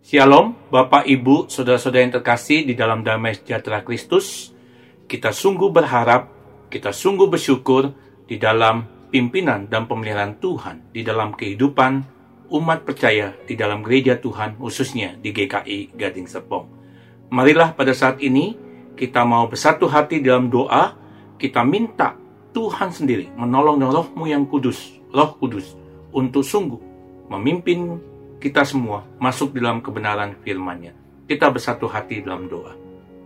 Shalom, Bapak, Ibu, Saudara-saudara yang terkasih di dalam damai sejahtera Kristus. Kita sungguh berharap, kita sungguh bersyukur di dalam pimpinan dan pemeliharaan Tuhan, di dalam kehidupan umat percaya di dalam gereja Tuhan, khususnya di GKI Gading Serpong. Marilah pada saat ini kita mau bersatu hati dalam doa, kita minta Tuhan sendiri menolong Roh-Mu yang kudus, Roh Kudus, untuk sungguh memimpin kita semua masuk dalam kebenaran firman-Nya. Kita bersatu hati dalam doa.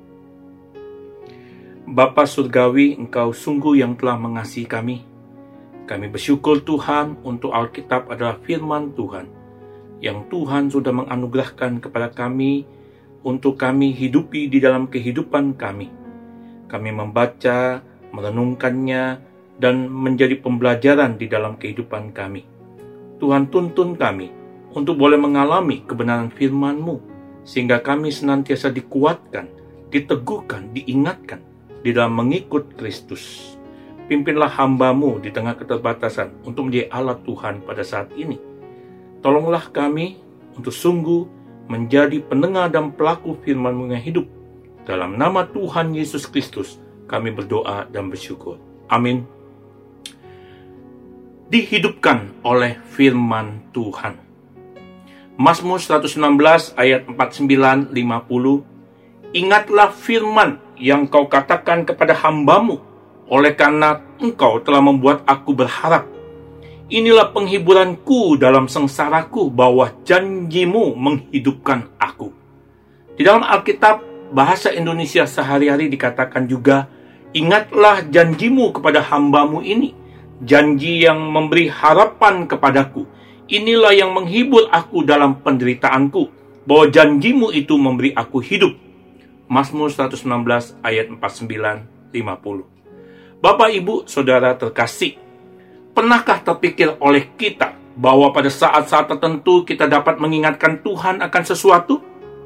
Bapa Surgawi, Engkau sungguh yang telah mengasihi kami. Kami bersyukur Tuhan untuk Alkitab adalah firman Tuhan, yang Tuhan sudah menganugerahkan kepada kami untuk kami hidupi di dalam kehidupan kami. Kami membaca, merenungkannya, dan menjadi pembelajaran di dalam kehidupan kami. Tuhan tuntun kami untuk boleh mengalami kebenaran firman-Mu, sehingga kami senantiasa dikuatkan, diteguhkan, diingatkan di dalam mengikut Kristus. Pimpinlah hamba-Mu di tengah keterbatasan untuk menjadi alat Tuhan pada saat ini. Tolonglah kami untuk sungguh menjadi pendengar dan pelaku firman-Mu yang hidup. Dalam nama Tuhan Yesus Kristus, kami berdoa dan bersyukur. Amin. Dihidupkan oleh firman Tuhan. Mazmur 116 ayat 49-50. Ingatlah firman yang kau katakan kepada hamba-Mu, oleh karena engkau telah membuat aku berharap. Inilah penghiburanku dalam sengsaraku, bahwa janji-Mu menghidupkan aku. Di dalam Alkitab bahasa Indonesia sehari-hari dikatakan juga, ingatlah janji-Mu kepada hamba-Mu ini, janji yang memberi harapan kepadaku. Inilah yang menghibur aku dalam penderitaanku, bahwa janji-Mu itu memberi aku hidup. Mazmur 116 ayat 49-50. Bapak, Ibu, Saudara terkasih, pernahkah terpikir oleh kita bahwa pada saat-saat tertentu kita dapat mengingatkan Tuhan akan sesuatu?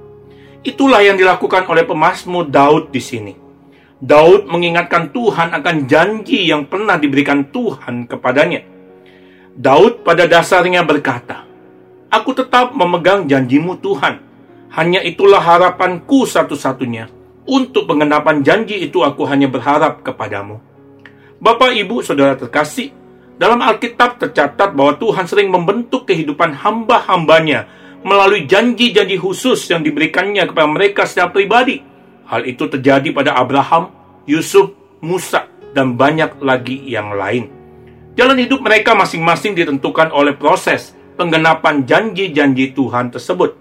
Itulah yang dilakukan oleh pemazmur Daud di sini. Daud mengingatkan Tuhan akan janji yang pernah diberikan Tuhan kepadanya. Daud pada dasarnya berkata, "Aku tetap memegang janji-Mu Tuhan. Hanya itulah harapanku satu-satunya. Untuk pengenapan janji itu aku hanya berharap kepadamu." Bapak, Ibu, Saudara terkasih, dalam Alkitab tercatat bahwa Tuhan sering membentuk kehidupan hamba-hambanya melalui janji-janji khusus yang diberikannya kepada mereka secara pribadi. Hal itu terjadi pada Abraham, Yusuf, Musa, dan banyak lagi yang lain. Jalan hidup mereka masing-masing ditentukan oleh proses penggenapan janji-janji Tuhan tersebut.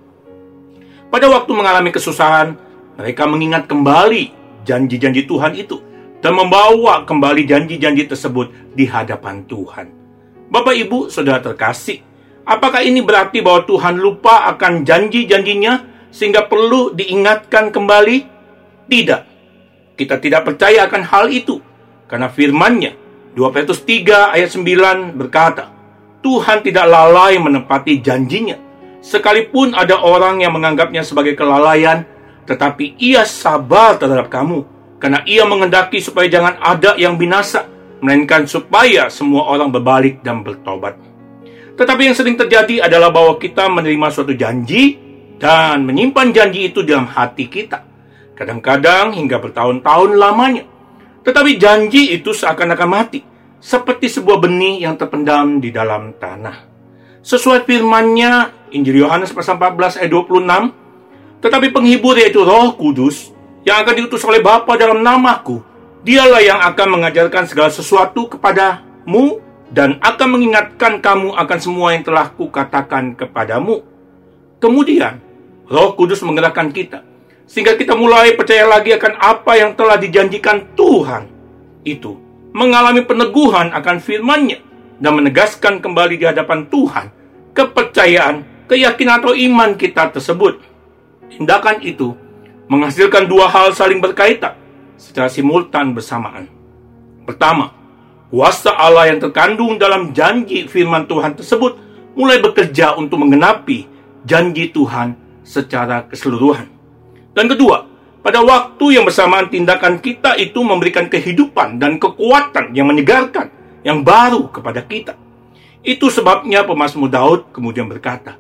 Pada waktu mengalami kesusahan, mereka mengingat kembali janji-janji Tuhan itu dan membawa kembali janji-janji tersebut di hadapan Tuhan. Bapak, Ibu, Saudara terkasih, apakah ini berarti bahwa Tuhan lupa akan janji-janjinya sehingga perlu diingatkan kembali? Tidak. Kita tidak percaya akan hal itu, karena firman-Nya 2 Petrus 3 ayat 9 berkata, Tuhan tidak lalai menepati janjinya. Sekalipun ada orang yang menganggapnya sebagai kelalaian, tetapi Ia sabar terhadap kamu, karena Ia menghendaki supaya jangan ada yang binasa, melainkan supaya semua orang berbalik dan bertobat. Tetapi yang sering terjadi adalah bahwa kita menerima suatu janji dan menyimpan janji itu dalam hati kita, kadang-kadang hingga bertahun-tahun lamanya. Tetapi janji itu seakan-akan mati, seperti sebuah benih yang terpendam di dalam tanah. Sesuai firman-Nya, Injil Yohanes pasal 14 ayat 26, tetapi penghibur yaitu Roh Kudus, yang akan diutus oleh Bapa dalam namaku, Dialah yang akan mengajarkan segala sesuatu kepadamu, dan akan mengingatkan kamu akan semua yang telah kukatakan kepadamu. Kemudian, Roh Kudus menggerakkan kita, sehingga kita mulai percaya lagi akan apa yang telah dijanjikan Tuhan itu, mengalami peneguhan akan firman-Nya, dan menegaskan kembali di hadapan Tuhan kepercayaan, keyakinan atau iman kita tersebut. Tindakan itu menghasilkan dua hal saling berkaitan secara simultan bersamaan. Pertama, kuasa Allah yang terkandung dalam janji firman Tuhan tersebut mulai bekerja untuk menggenapi janji Tuhan secara keseluruhan. Dan kedua, pada waktu yang bersamaan tindakan kita itu memberikan kehidupan dan kekuatan yang menyegarkan, yang baru kepada kita. Itu sebabnya pemazmur Daud kemudian berkata,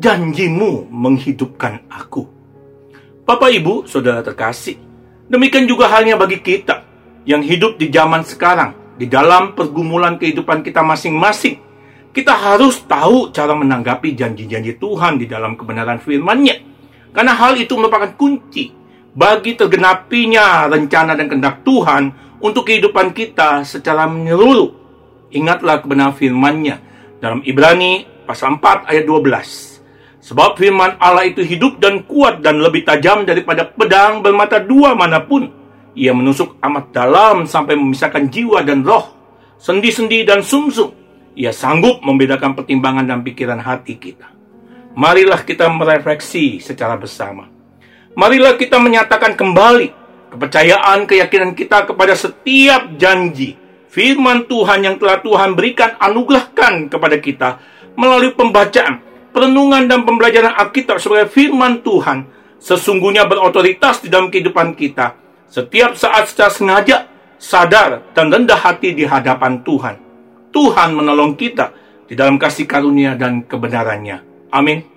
janjimu menghidupkan aku. Bapak, Ibu, Saudara terkasih, demikian juga halnya bagi kita yang hidup di zaman sekarang, di dalam pergumulan kehidupan kita masing-masing. Kita harus tahu cara menanggapi janji-janji Tuhan di dalam kebenaran firman-Nya. Karena hal itu merupakan kunci bagi tergenapinya rencana dan kehendak Tuhan untuk kehidupan kita secara menyeluruh. Ingatlah kebenaran firman-Nya dalam Ibrani pasal 4 ayat 12. Sebab firman Allah itu hidup dan kuat dan lebih tajam daripada pedang bermata dua manapun. Ia menusuk amat dalam sampai memisahkan jiwa dan roh, sendi-sendi dan sumsum. Ia sanggup membedakan pertimbangan dan pikiran hati kita. Marilah kita merefleksi secara bersama. Marilah kita menyatakan kembali kepercayaan, keyakinan kita kepada setiap janji firman Tuhan yang telah Tuhan berikan, anugerahkan kepada kita melalui pembacaan, perenungan dan pembelajaran Alkitab sebagai firman Tuhan sesungguhnya berotoritas di dalam kehidupan kita setiap saat secara sengaja, sadar dan rendah hati di hadapan Tuhan. Tuhan menolong kita di dalam kasih karunia dan kebenarannya. Amin.